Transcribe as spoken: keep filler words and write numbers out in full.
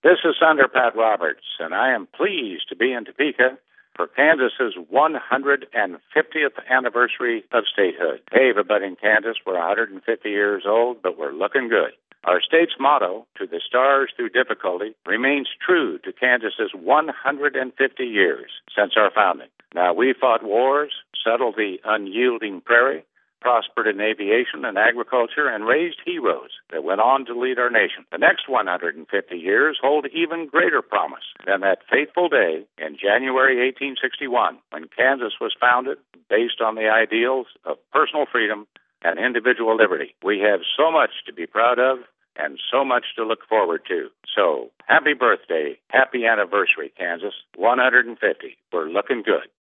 This is Senator Pat Roberts, and I am pleased to be in Topeka for Kansas's one hundred fiftieth anniversary of statehood. Hey, everybody in Kansas, we're one hundred fifty years old, but we're looking good. Our state's motto, "To the stars through difficulty," remains true to Kansas's one hundred fifty years since our founding. Now, we fought wars, settled the unyielding prairie, prospered in aviation and agriculture, and raised heroes that went on to lead our nation. The next one hundred fifty years hold even greater promise than that fateful day in January eighteen sixty-one, when Kansas was founded based on the ideals of personal freedom and individual liberty. We have so much to be proud of and so much to look forward to. So, happy birthday, happy anniversary, Kansas. one hundred fifty. We're looking good.